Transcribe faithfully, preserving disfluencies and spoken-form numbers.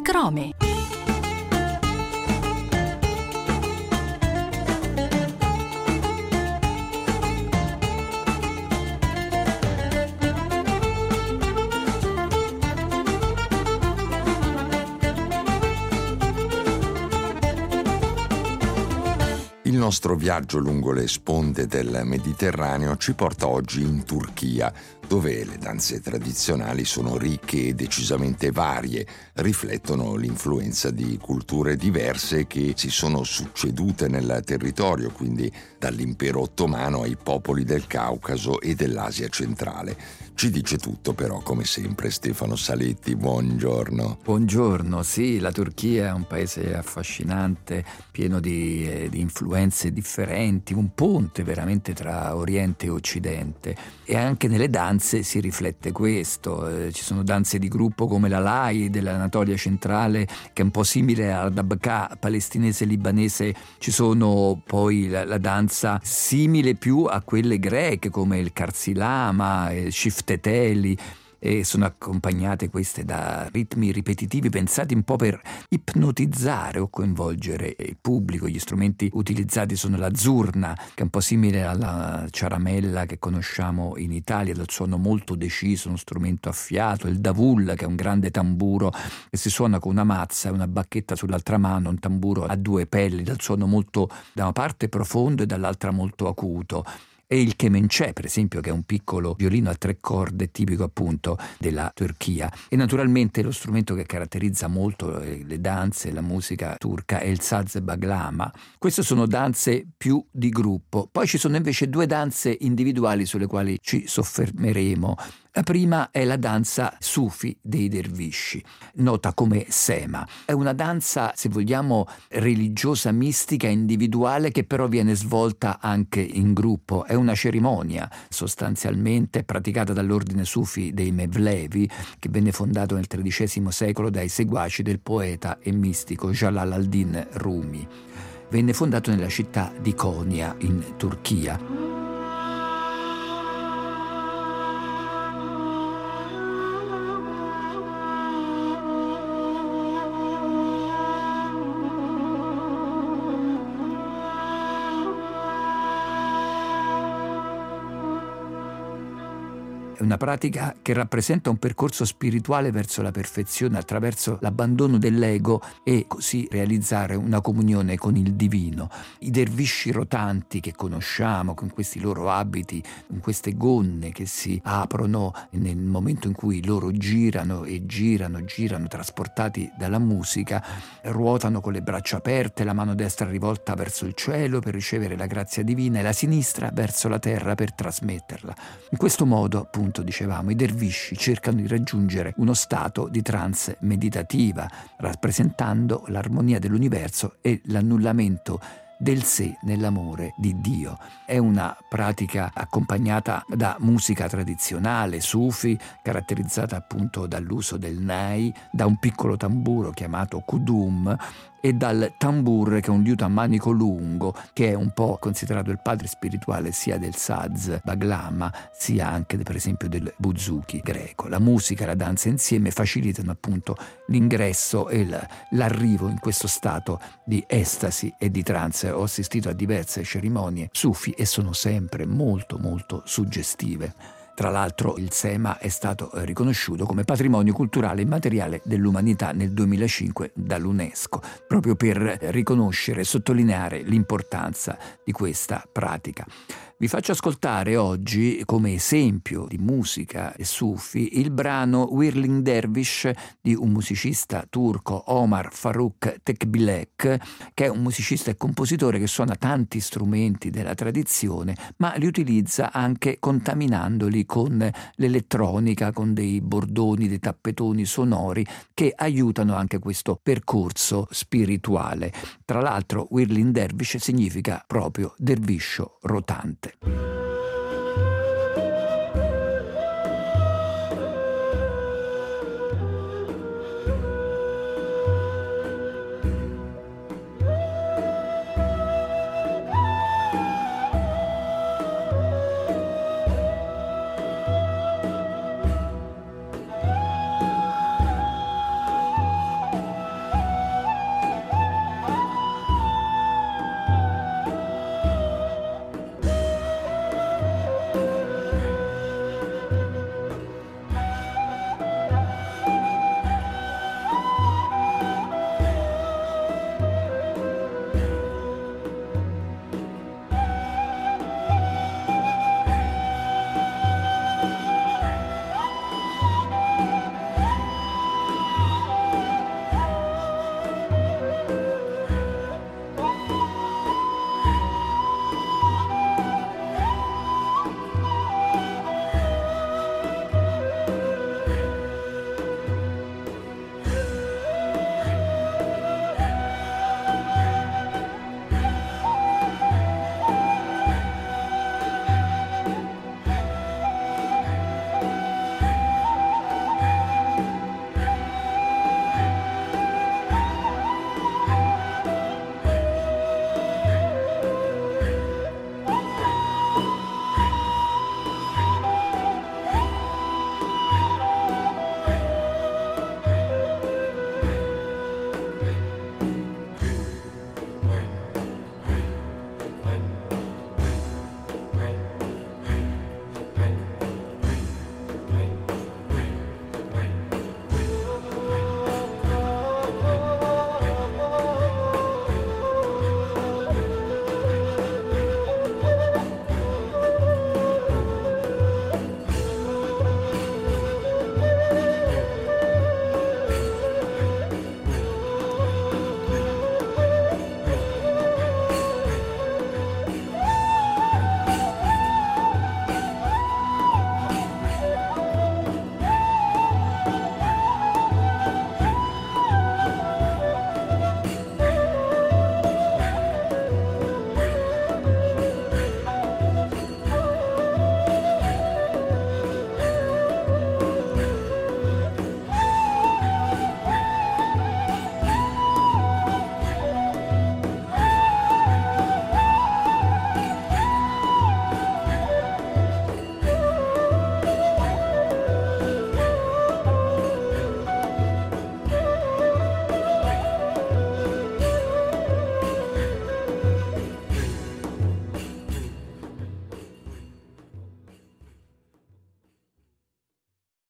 Crome. Il nostro viaggio lungo le sponde del Mediterraneo ci porta oggi in Turchia, dove le danze tradizionali sono ricche e decisamente varie, riflettono l'influenza di culture diverse che si sono succedute nel territorio, quindi dall'impero ottomano ai popoli del Caucaso e dell'Asia centrale. Ci dice tutto però, come sempre, Stefano Saletti. Buongiorno. Buongiorno, sì, la Turchia è un paese affascinante, pieno di, eh, di influenze differenti, un ponte veramente tra Oriente e Occidente, e anche nelle danze si riflette questo. Eh, ci sono danze di gruppo come la Lai dell'Anatolia centrale, che è un po' simile alla Dabka palestinese libanese. Ci sono poi la, la danza simile più a quelle greche come il Karsilama, il Shifteteli, e sono accompagnate queste da ritmi ripetitivi pensati un po' per ipnotizzare o coinvolgere il pubblico. Gli strumenti utilizzati sono la zurna, che è un po' simile alla ciaramella che conosciamo in Italia, dal suono molto deciso, uno strumento a fiato, il davul, che è un grande tamburo che si suona con una mazza e una bacchetta sull'altra mano, un tamburo a due pelli, dal suono molto da una parte profondo e dall'altra molto acuto. E il kemençe, per esempio, che è un piccolo violino a tre corde tipico appunto della Turchia. E naturalmente lo strumento che caratterizza molto le danze, la musica turca, è il saz baglama. Queste sono danze più di gruppo. Poi ci sono invece due danze individuali sulle quali ci soffermeremo. La prima è la danza sufi dei dervisci, nota come sema. È una danza, se vogliamo, religiosa, mistica, individuale, che però viene svolta anche in gruppo. È una cerimonia sostanzialmente praticata dall'ordine sufi dei Mevlevi, che venne fondato nel tredicesimo secolo dai seguaci del poeta e mistico Jalal al-Din Rumi. Venne fondato nella città di Konya, in Turchia. È una pratica che rappresenta un percorso spirituale verso la perfezione attraverso l'abbandono dell'ego e così realizzare una comunione con il divino. I dervisci rotanti che conosciamo, con questi loro abiti, con queste gonne che si aprono nel momento in cui loro girano e girano, girano, trasportati dalla musica, ruotano con le braccia aperte, la mano destra rivolta verso il cielo per ricevere la grazia divina e la sinistra verso la terra per trasmetterla. In questo modo, appunto, dicevamo, i dervisci cercano di raggiungere uno stato di trance meditativa, rappresentando l'armonia dell'universo e l'annullamento del sé nell'amore di Dio. È una pratica accompagnata da musica tradizionale sufi, caratterizzata appunto dall'uso del nai, da un piccolo tamburo chiamato kudum e dal tambur, che è un liuto a manico lungo, che è un po' considerato il padre spirituale sia del saz baglama sia anche per esempio del buzuki greco. La musica e la danza insieme facilitano appunto l'ingresso e l'arrivo in questo stato di estasi e di trance. Ho assistito a diverse cerimonie sufi e sono sempre molto molto suggestive. Tra l'altro il Sema è stato riconosciuto come patrimonio culturale immateriale dell'umanità nel duemilacinque dall'UNESCO, proprio per riconoscere e sottolineare l'importanza di questa pratica. Vi faccio ascoltare oggi, come esempio di musica e sufi, il brano Whirling Dervish di un musicista turco, Omar Faruk Tekbilek, che è un musicista e compositore che suona tanti strumenti della tradizione, ma li utilizza anche contaminandoli con l'elettronica, con dei bordoni, dei tappetoni sonori che aiutano anche questo percorso spirituale. Tra l'altro, Whirling Dervish significa proprio derviscio rotante.